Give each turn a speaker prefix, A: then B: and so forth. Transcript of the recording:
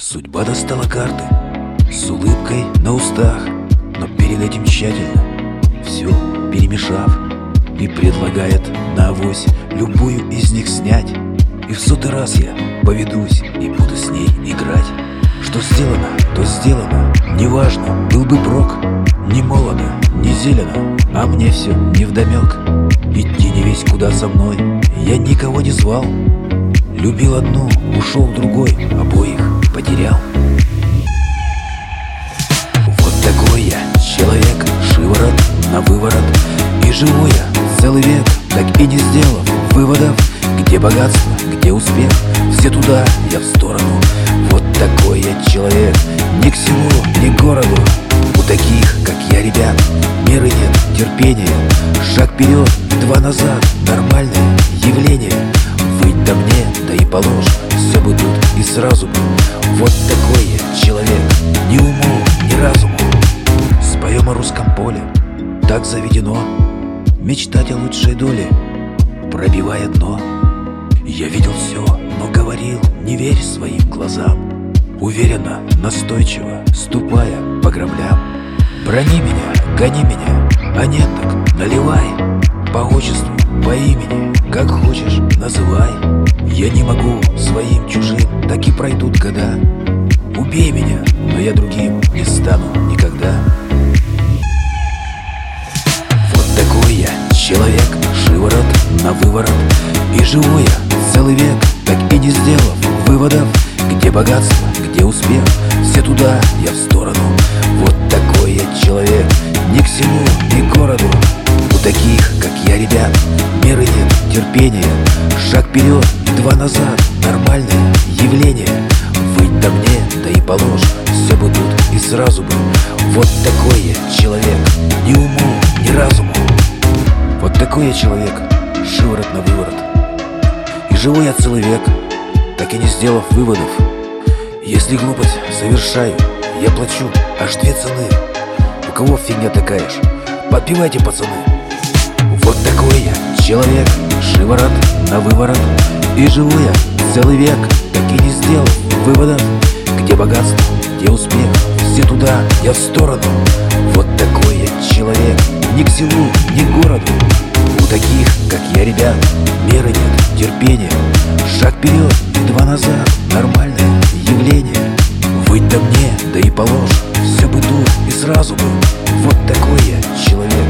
A: Судьба достала карты с улыбкой на устах, но перед этим тщательно все перемешав, и предлагает наавось любую из них снять. И в сотый раз я поведусь и буду с ней играть. Что сделано, то сделано, неважно, был бы прок. Не молодо, не зелено, а мне все невдомек. Идти не весь куда со мной я никого не звал. Любил одну, ушел в другой, обоих потерял. Вот такой я человек, шиворот на выворот. И живу я целый век, так и не сделав выводов. Где богатство, где успех, все туда, я в сторону. Вот такой я человек, ни к селу, ни к городу. У таких, как я, ребят, меры нет, терпения. Шаг вперед, два назад, нормальное явление. Выть да мне, да и положь, все бы тут и сразу бы. Вот такой я человек, ни уму, ни разуму. Споем о русском поле, так заведено. Мечтать о лучшей доле, пробивая дно. Я видел все, но говорил, не верь своим глазам. Уверенно, настойчиво, ступая по граблям. Брони меня, гони меня, а нет так наливай. По отчеству, по имени, как хочешь, называй. Я не могу своим чужим, так и пройдут года. Убей меня, но я другим не стану никогда. Вот такой я человек, шиворот на выворот. И живу я целый век, так и не сделав выводов. Где богатство, где успех, все туда, я в сторону. Вот такой я человек, ни к селу, ни к городу. У таких, как я, ребят, меры нет, терпения. Шаг вперед, два назад, нормальное явление. Выть да мне, да и положь, все бы тут и сразу бы. Вот такой я человек, ни уму, ни разуму. Вот такой я человек, шиворот на выворот. И живу я целый век, так и не сделав выводов. Если глупость совершаю, я плачу аж 2 цены. У кого фигня такая ж? Подпевайте, пацаны. Вот такой я человек, шиворот на выворот. И живу я целый век, так и не сделав выводов. Где богатство, где успех, все туда, я в сторону. Вот такой я человек, ни к селу, ни к городу. У таких, как я, ребят, меры нет, терпения. Шаг вперед, два назад, нормальное явление. Выть да мне, да и положь, все бы тут и сразу бы. Вот такой я человек.